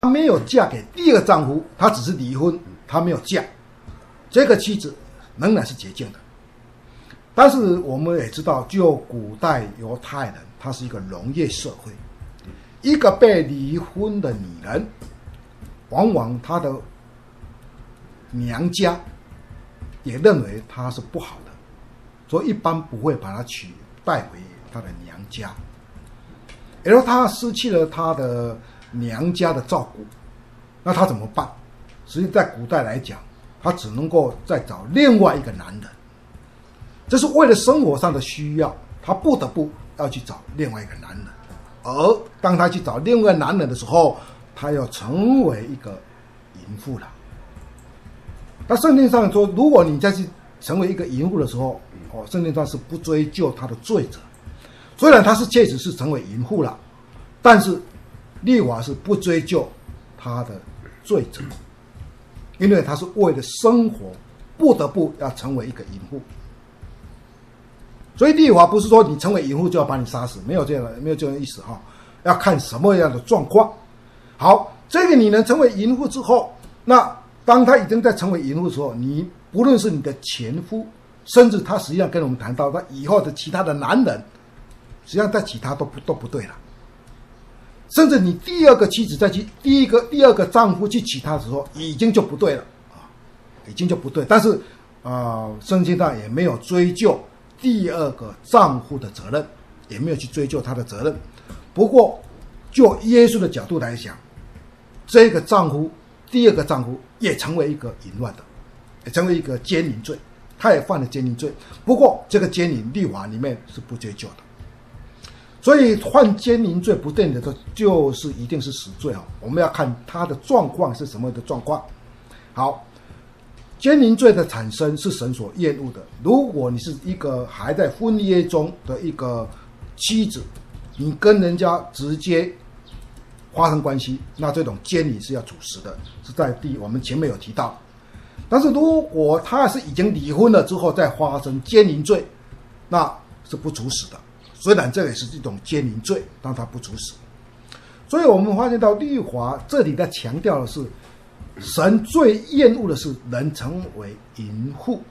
她没有嫁给第二个丈夫，她只是离婚，她没有嫁，这个妻子仍然是洁净的。但是我们也知道，就古代犹太人，他是一个农业社会，一个被离婚的女人，往往她的娘家也认为她是不好的，所以一般不会把她带回她的娘家。然后她失去了她的娘家的照顾，那她怎么办？实际在古代来讲，她只能够再找另外一个男人，这是为了生活上的需要，她不得不要去找另外一个男人。而当她去找另外一个男人的时候，她要成为一个淫妇了。那圣经上说，如果你再去成为一个淫妇的时候，圣经上是不追究她的罪责。虽然她是确实是成为淫妇了，但是律法是不追究她的罪责，因为她是为了生活不得不要成为一个淫妇。所以律法不是说你成为淫妇就要把你杀死，没有这样的意思哈，要看什么样的状况。好，这个女人成为淫妇之后，那当她已经在成为淫妇的时候，你不论是你的前夫，甚至她实际上跟我们谈到她以后的其他的男人，实际上在其他都不对了。甚至你第二个妻子再去第二个丈夫去娶她的时候，已经就不对了啊，已经就不对。但是圣经上也没有追究第二个丈夫的责任，也没有去追究他的责任。不过就耶稣的角度来讲，这个丈夫第二个丈夫也成为一个淫乱的，也成为一个奸淫罪，他也犯了奸淫罪。不过这个奸淫律法里面是不追究的，所以犯奸淫罪不见得就是一定是死罪啊。我们要看他的状况是什么的状况。好，奸淫罪的产生是神所厌恶的。如果你是一个还在婚约中的一个妻子，你跟人家直接发生关系，那这种奸淫是要处死的，是在我们前面有提到。但是如果他是已经离婚了之后再发生奸淫罪，那是不处死的。虽然这也是一种奸淫罪，但他不处死。所以我们发现到律法这里在强调的是，神最厌恶的是人成为淫妇。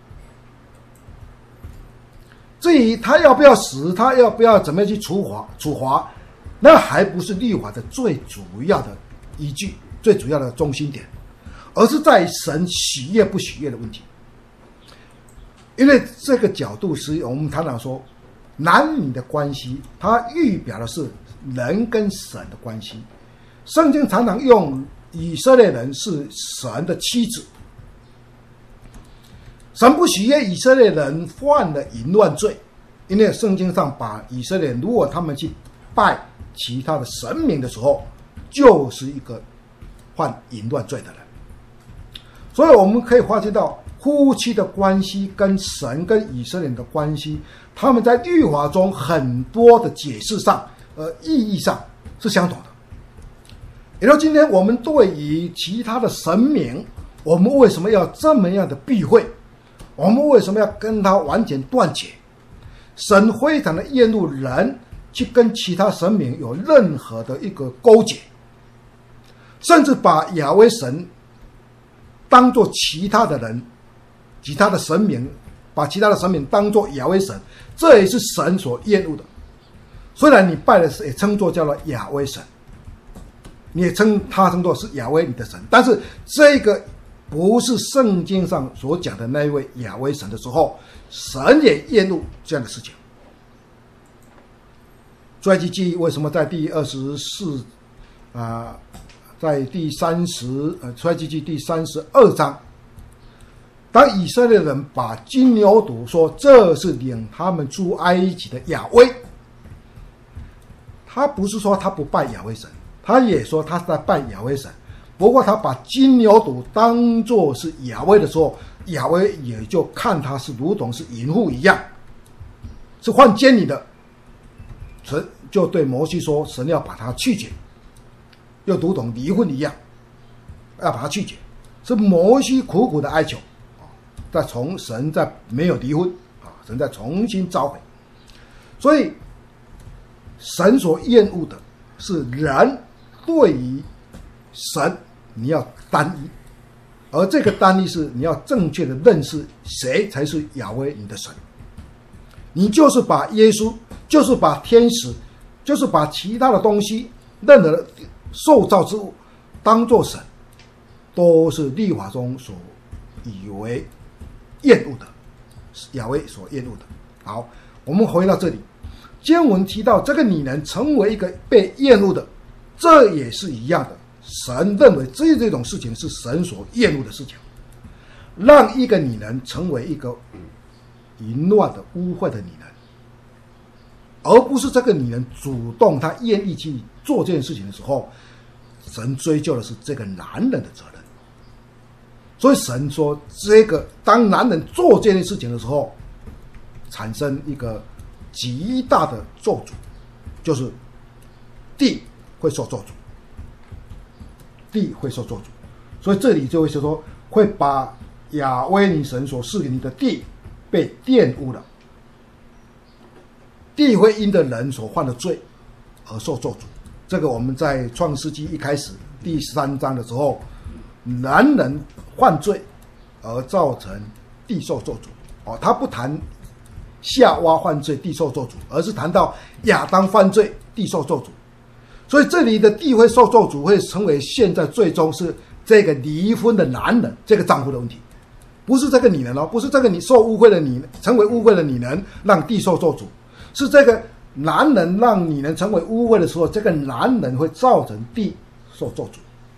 至于他要不要死，他要不要怎么样去处罚，那还不是律法的最主要的依据，最主要的中心点，而是在神喜悦不喜悦的问题。因为这个角度是我们常常说男女的关系，它预表的是人跟神的关系。圣经常常用以色列人是神的妻子，神不喜悦以色列人犯了淫乱罪，因为圣经上把以色列人如果他们去拜其他的神明的时候，就是一个犯淫乱罪的人。所以我们可以发现到夫妻的关系跟神跟以色列人的关系，他们在律法中很多的解释上意义上是相同的。也就是今天我们对于其他的神明，我们为什么要这么样的避讳？我们为什么要跟他完全断绝？神非常的厌恶人去跟其他神明有任何的一个勾结，甚至把亚威神当作其他的人，其他的神明，把其他的神明当作亚威神，这也是神所厌恶的。虽然你拜的也称作叫做亚威神，你也称作是亚威你的神，但是这个不是圣经上所讲的那一位亚威神的时候，神也厌恶这样的事情。出埃及记为什么在第24在出埃及记第32章，当以色列人把金牛犊说这是领他们出埃及的亚威，他不是说他不拜亚威神，他也说他是在拜亚威神，不过他把金牛犊当作是亚威的时候，亚威也就看他是如同是淫妇一样，是犯奸淫的，神就对摩西说，神要把他去绝，又如同离婚一样，要把他去绝，是摩西苦苦的哀求，神再没有离婚神再重新召回。所以神所厌恶的是人对于神你要单一，而这个单一是你要正确的认识谁才是亚威你的神。你就是把耶稣，就是把天使，就是把其他的东西，任何的受造之物当作神，都是律法中所以为厌恶的，亚威所厌恶的。好，我们回到这里，经文提到这个你能成为一个被厌恶的，这也是一样的。神认为这种事情是神所厌恶的事情，让一个你能成为一个淫乱的污秽的你能，而不是这个你能主动他愿意去做这件事情的时候，神追究的是这个男人的责任。所以神说，这个当男人做这件事情的时候，产生一个极大的咒诅，就是地会受咒诅，地会受咒诅。所以这里就会说，会把亚威尼神所赐给你的地被玷污了，地会因着人所犯的罪而受咒诅。这个我们在创世纪一开始第3章的时候，男人犯罪而造成地受咒诅。他不谈夏娃犯罪地受咒诅，而是谈到亚当犯罪地受咒诅。所以这里的地会受咒诅，会成为现在最终是这个离婚的男人这个丈夫的问题，不是这个女人不是这个你受污秽的你成为污秽的女人让地受咒诅，是这个男人让女人成为污秽的时候，这个男人会造成地受咒诅。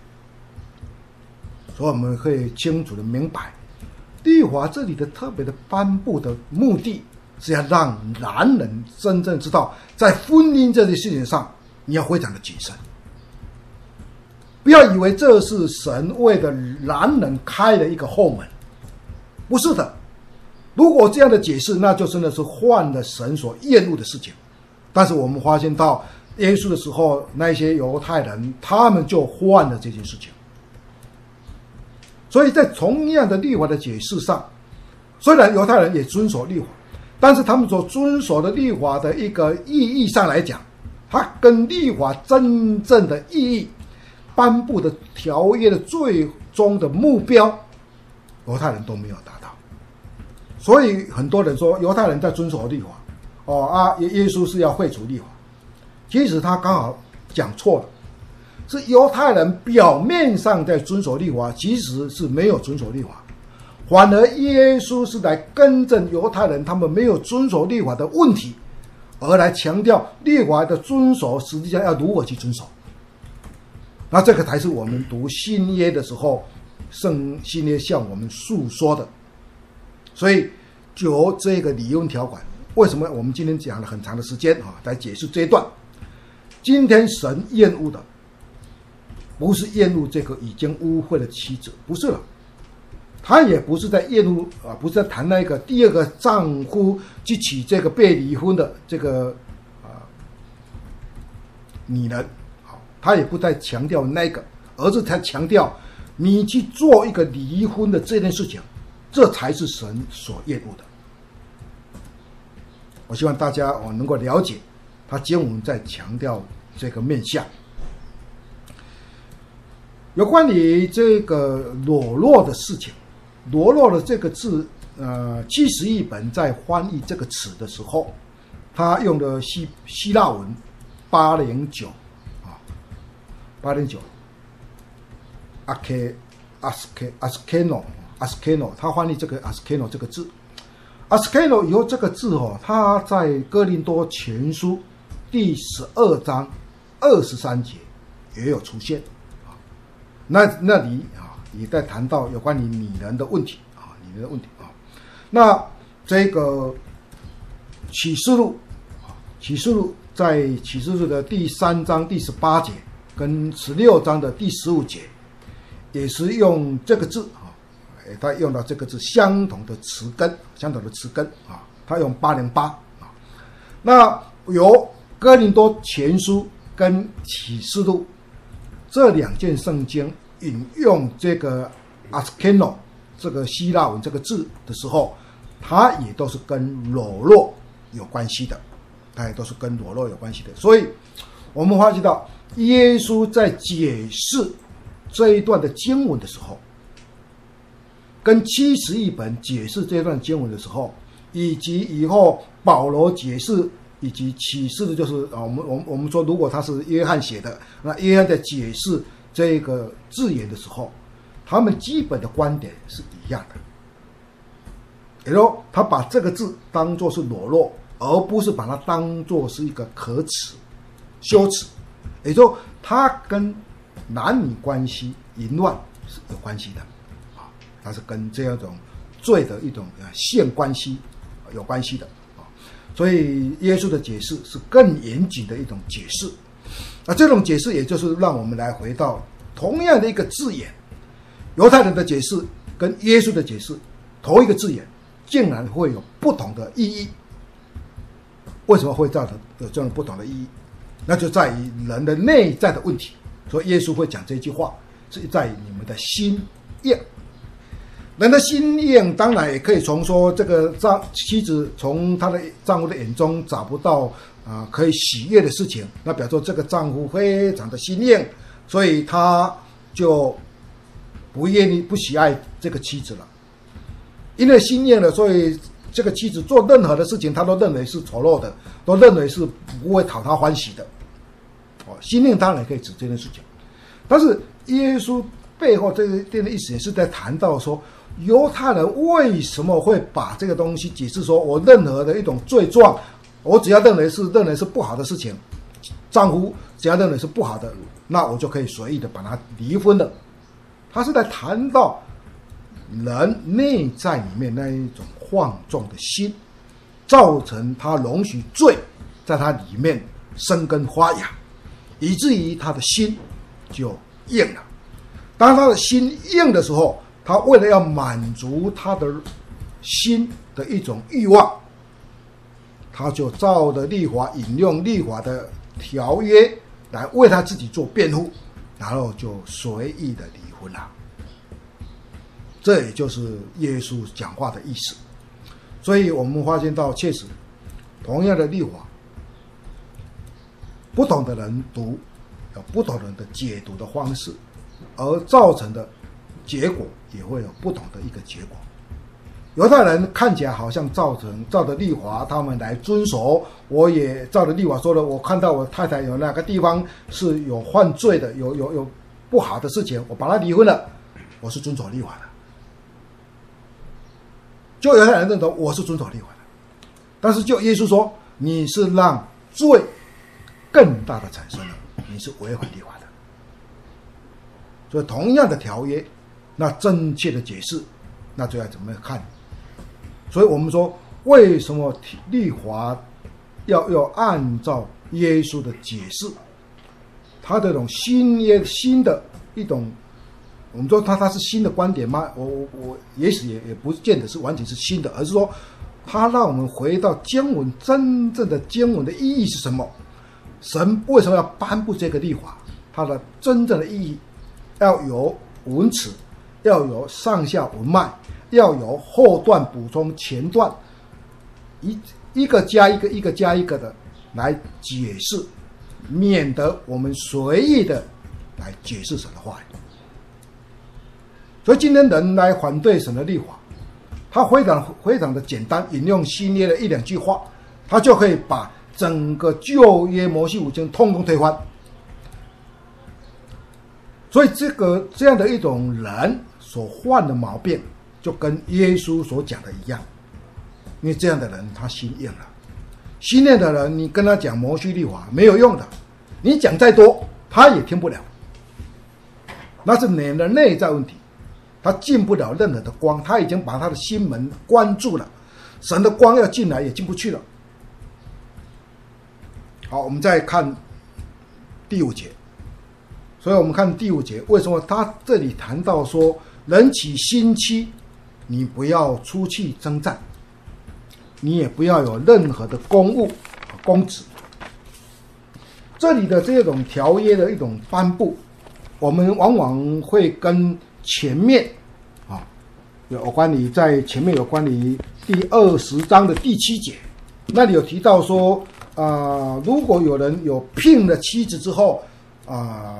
所以我们会清楚的明白，律法这里的特别的颁布的目的是要让男人真正知道，在婚姻这件事情上你要非常的谨慎，不要以为这是神为了男人开了一个后门，不是的。如果这样的解释，那就真的是犯了神所厌恶的事情。但是我们发现到耶稣的时候，那些犹太人他们就犯了这件事情。所以在同样的律法的解释上，虽然犹太人也遵守律法，但是他们所遵守的律法的一个意义上来讲，它跟律法真正的意义颁布的条约的最终的目标，犹太人都没有达到。所以很多人说犹太人在遵守律法，耶稣是要废除律法，其实他刚好讲错了，是犹太人表面上在遵守律法，其实是没有遵守律法，反而耶稣是来更正犹太人他们没有遵守律法的问题，而来强调律法的遵守实际上要如何去遵守。那这个才是我们读新约的时候，新约向我们诉说的。所以就这个离婚条款，为什么我们今天讲了很长的时间来解释这一段？今天神厌恶的不是厌恶这个已经污秽的妻子，不是了，他也不是在厌恶不是在谈那个第二个丈夫去娶这个被离婚的这个女人，他也不再强调那个，而是才强调你去做一个离婚的这件事情，这才是神所厌恶的。我希望大家能够了解他经文在强调这个面向。有关于这个裸露的事情，裸露的这个字70译本在翻译这个词的时候，他用的希腊文809askeno， 他翻译这个 askeno 这个字。askeno 以后这个字他在哥林多前书第12章23节也有出现。那里也在谈到有关于女人的问题那这个启示录在启示录的第3章第18节跟16章的第15节也是用这个字他用到这个字相同的词根他用808那由哥林多前书跟启示录这两件圣经引用这个 askeno 这个希腊文这个字的时候，它也都是跟裸露有关系的，所以我们发觉到耶稣在解释这一段的经文的时候，跟71本解释这段经文的时候，以及以后保罗解释以及启示的，就是我们说，如果他是约翰写的，那约翰在解释这个字眼的时候，他们基本的观点是一样的。也就是说，他把这个字当作是裸露，而不是把它当作是一个可耻、羞耻。也就是说，他跟男女关系淫乱是有关系的，它是跟这样一种罪的一种性关系有关系的。所以耶稣的解释是更严谨的一种解释。这种解释也就是让我们来回到同样的一个字眼，犹太人的解释跟耶稣的解释，同一个字眼竟然会有不同的意义。为什么会造成有这种不同的意义？那就在于人的内在的问题。所以耶稣会讲这句话，是在于你们的心硬。人的心硬，当然也可以从说这个妻子从她的丈夫的眼中找不到可以喜悦的事情，那表示说这个丈夫非常的心硬，所以他就不愿意不喜爱这个妻子了。因为心硬了，所以这个妻子做任何的事情，他都认为是丑陋的，都认为是不会讨他欢喜的。心硬当然可以指这件事情，但是耶稣背后这个意思也是在谈到说，犹太人为什么会把这个东西解释说，我任何的一种罪状，我只要认为是不好的事情，丈夫只要认为是不好的，那我就可以随意的把它离婚了。他是在谈到人内在里面那一种放纵的心，造成他容许罪在他里面生根发芽，以至于他的心就硬了。当他的心硬的时候，他为了要满足他的心的一种欲望，他就照着律法，引用律法的条约来为他自己做辩护，然后就随意的离婚了。这也就是耶稣讲话的意思。所以我们发现到，确实同样的律法，不同的人读有不同人的解读的方式，而造成的结果也会有不同的一个结果。犹太人看起来好像照着律法他们来遵守，我也照着律法说了，我看到我太太有哪个地方是有犯罪的，有不好的事情，我把她离婚了，我是遵守律法的。就犹太人认同我是遵守律法的，但是就耶稣说，你是让罪更大的产生了，你是违反律法的。所以同样的条约，那正确的解释，那就要怎么看？所以我们说，为什么律法要按照耶稣的解释，他这种新的一种，我们说他是新的观点吗？我也许也不见得是完全是新的，而是说他让我们回到经文真正的经文的意义是什么？神为什么要颁布这个律法？它的真正的意义要有文词，要有上下文脉，要有后段补充前段，一个加一个，一个加一个的来解释，免得我们随意的来解释神的话语。所以今天人来反对神的律法，他非常的简单，引用新约的一两句话，他就可以把整个旧约摩西五经通通推翻。所以这样的一种人所患的毛病，就跟耶稣所讲的一样。因为这样的人他心硬了，心硬的人你跟他讲摩西律法没有用的，你讲再多他也听不了，那是你的内在问题，他进不了任何的光，他已经把他的心门关住了，神的光要进来也进不去了。好，我们再看第5节。所以我们看第5节，为什么他这里谈到说，人起心期，你不要出去征战，你也不要有任何的公务公职。这里的这种条约的一种颁布，我们往往会跟前面有关于在前面有关于第20章的第7节，那里有提到说，如果有人有聘了妻子之后，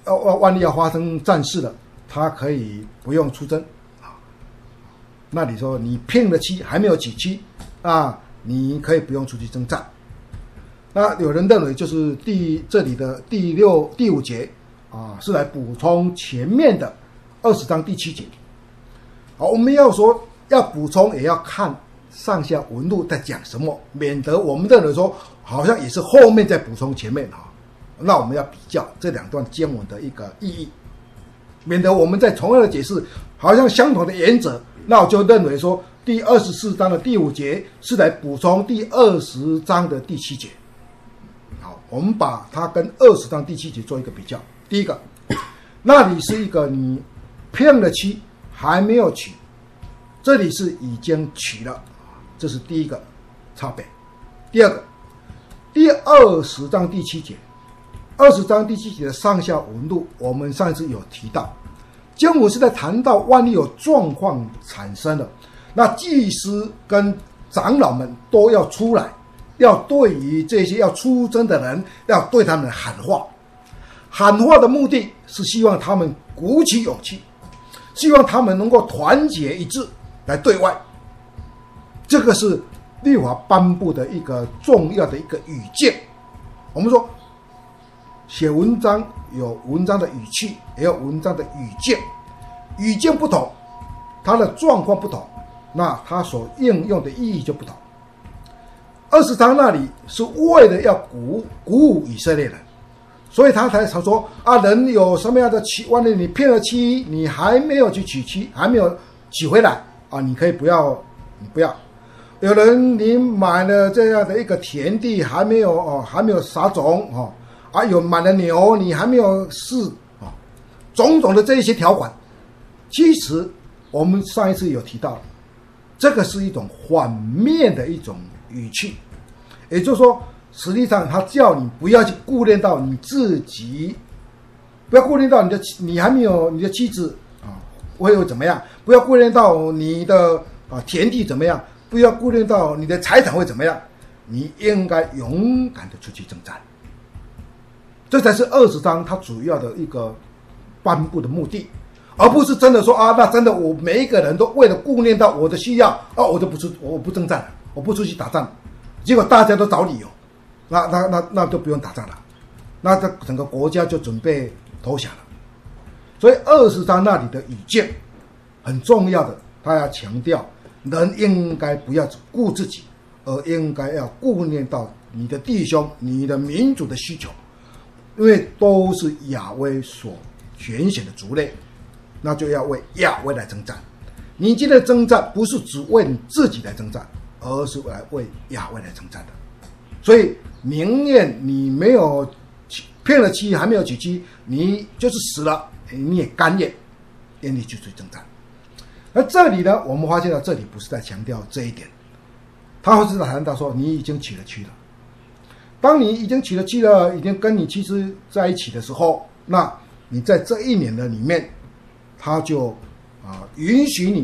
万一要发生战事了，他可以不用出征啊。那你说你聘了妻还没有娶妻啊，你可以不用出去征战。那有人认为就是这里的第5节啊，是来补充前面的20章第7节。好，我们要说要补充，也要看上下文录在讲什么，免得我们认为说好像也是后面再补充前面哈。那我们要比较这2段经文的一个意义，免得我们在同样的解释好像相同的原则，那我就认为说第24章的第5节是来补充第20章的第7节。好，我们把它跟20章第7节做一个比较。第一个，那里是一个你骗了妻还没有娶，这里是已经娶了，这是第一个差别。第二个，第20章第7节，20章第7节的上下文录，我们上一次有提到，经文是在谈到万一有状况产生了，那祭司跟长老们都要出来，要对于这些要出征的人，要对他们喊话。喊话的目的是希望他们鼓起勇气，希望他们能够团结一致来对外。这个是律法颁布的一个重要的一个语境。我们说写文章有文章的语气，也有文章的语境，语境不同，它的状况不同，那它所应用的意义就不同。20章那里是为了要鼓舞以色列人，所以他才说啊，人有什么样的妻，万一你骗了妻，你还没有去娶妻，还没有娶回来啊，你可以不要，你不要。有人你买了这样的一个田地，还没有撒种有买了牛，你还没有试种种的这一些条款，其实我们上一次有提到，这个是一种反面的一种语气，也就是说，实际上他叫你不要去顾念到你自己，不要顾念到你还没有你的妻子会有怎么样，不要顾念到你的田地怎么样，不要顾念到你的财产会怎么样，你应该勇敢的出去征战。这才是20章它主要的一个颁布的目的，而不是真的说那真的我每一个人都为了顾念到我的需要我不征战了，我不出去打仗，结果大家都找理由，那就不用打仗了，那这整个国家就准备投降了。所以20章那里的语境很重要的，他要强调人应该不要只顾自己，而应该要顾念到你的弟兄、你的民族的需求，因为都是亚威所拣选的族类，那就要为亚威来征战。你今天的征战不是只为你自己来征战，而是来为亚威来征战的。所以宁愿你没有骗了妻，还没有娶妻，你就是死了，你也甘愿愿意去征战。而这里呢，我们发现到这里不是在强调这一点，他会是在谈到说你已经娶了妻了。当你已经娶了妻了，已经跟你妻子在一起的时候，那你在这1年的里面，他就允许你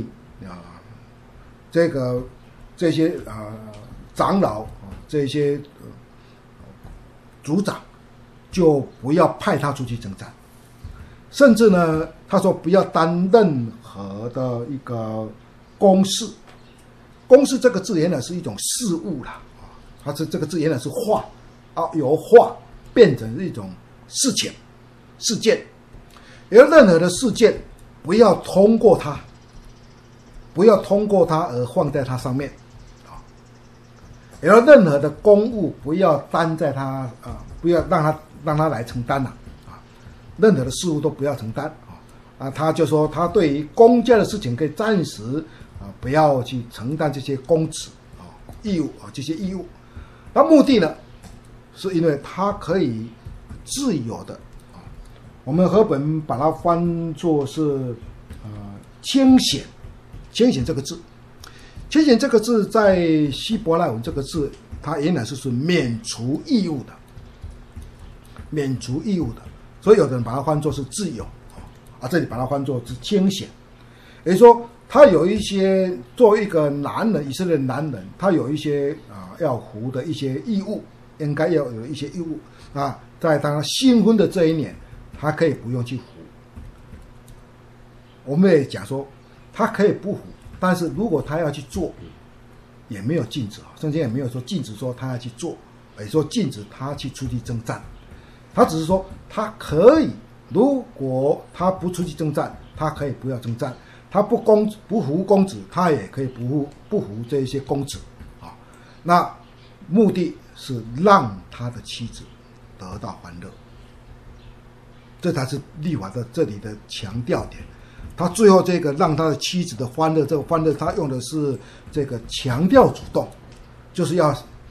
这些长老这些族长就不要派他出去征战，甚至呢，他说不要担任何的一个公事。公事这个字原来是一种事物啦，它是这个字原来是话由话变成一种事件、事件。有任何的事件，不要通过它而放在它上面有任何的公务不要担在他不要让他来承担任何的事务都不要承担他就说他对于公家的事情可以暂时不要去承担这些公职义务这些义务。那目的呢，是因为他可以自由的我们和本把它翻作是清显。清显这个字，清显这个字在希伯来文这个字，它原来是免除义务的，免除义务的，所以有的人把它翻作是自由这里把它翻作是清显。也就是说，他有一些作为一个男人，以色列男人，他有一些要服的一些义务，应该要有一些义务在他新婚的这一年， 他可以不用去服。我们也讲说，他可以不服，但是如果他要去做，也没有禁止，圣经也没有说禁止说他要去做，也说禁止他去出去征战。他只是说他可以，如果他不出去征战，他可以不要征战；他不服公子，他也可以不服这些公子啊。那目的是让他的妻子得到欢乐，这才是律法的这里的强调点。他最后这个让他的妻子的欢乐，这个欢乐他用的是这个强调主动，就是要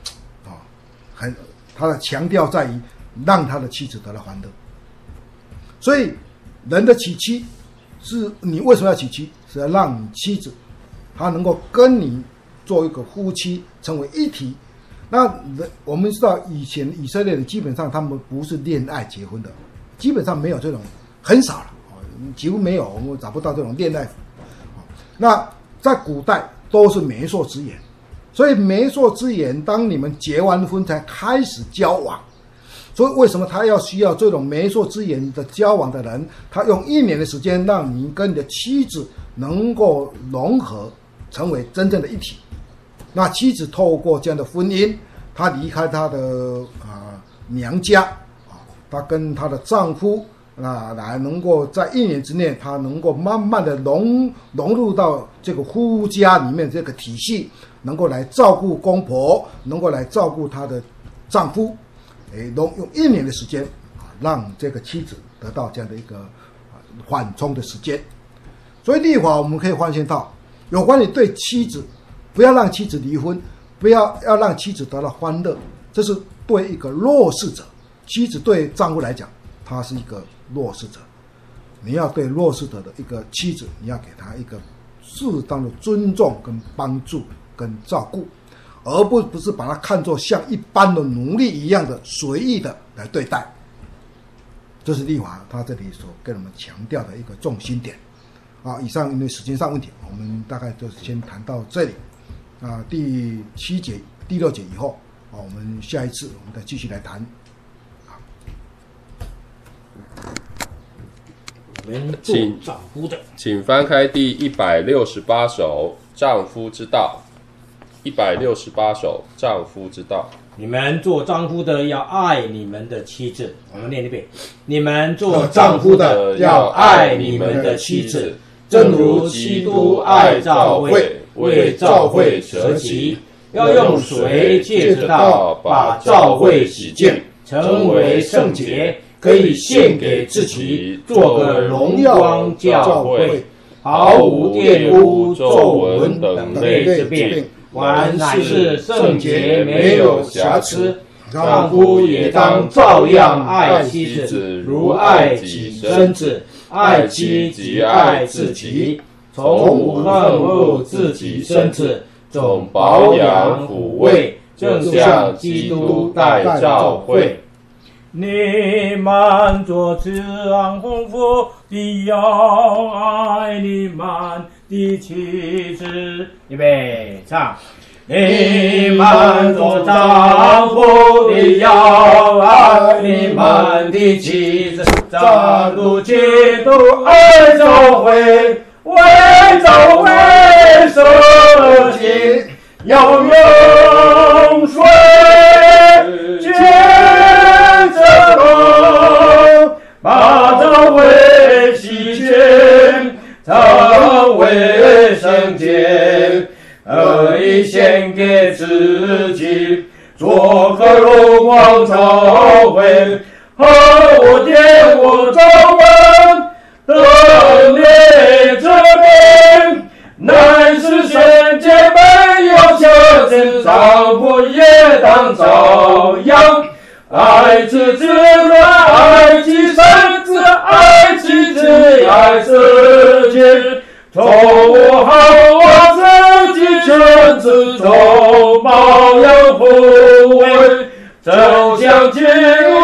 他的强调在于让他的妻子得到欢乐。所以人的娶妻，是你为什么要娶妻？是要让你妻子他能够跟你做一个夫妻，成为一体。那我们知道以前以色列人基本上他们不是恋爱结婚的，基本上没有这种，很少了，几乎没有，我们找不到这种恋爱。那在古代都是媒妁之言，所以媒妁之言，当你们结完婚才开始交往。所以为什么他需要这种媒妁之言的交往的人？他用1年的时间，让你跟你的妻子能够融合，成为真正的一体。那妻子透过这样的婚姻，她离开她的娘家她跟她的丈夫来能够在1年之内，她能够慢慢的融入到这个夫家里面这个体系，能够来照顾公婆，能够来照顾她的丈夫，用1年的时间让这个妻子得到这样的一个缓冲的时间。所以律法我们可以发现到，有关于对妻子，不要让妻子离婚，要让妻子得到欢乐，这是对一个弱势者。妻子对丈夫来讲，他是一个弱势者，你要对弱势者的一个妻子，你要给他一个适当的尊重跟帮助跟照顾，而不是把他看作像一般的奴隶一样的随意的来对待。这是律法他这里所跟我们强调的一个重心点。以上因为时间上问题，我们大概就先谈到这里。第7节、第6节以后，我们下一次我们再继续来谈。 请翻开第168首《丈夫之道》。168首《丈夫之道》。 你们做丈夫的要爱你们的妻子。我们念一遍：你们做丈夫的要爱你们的妻子，正如基督爱教会，为教会舍己，要用水借着道把教会洗净，成为圣洁，可以献给自己，做个荣光教会，毫无玷污、皱纹等类之病，完乃是圣洁，没有瑕疵。丈夫也当照样爱妻子，如爱己身子。爱妻即爱自己，从不恨恶自己身子，总保养抚慰，正像基督待教会。 你们做丈夫的要爱你们的妻子。预备唱。你们做丈夫的要爱你们的妻子，正如基督爱教会，为教会舍己，要用水接着道把教会洗净，成为圣洁，以献给自己，做个荣光教会，和我爹我照们的列这边，乃是圣洁没有瑕疵，丈夫也当照样爱自己，爱其身子，爱妻子，爱自己，从我好我自己身子，从保养抚慰，正像基督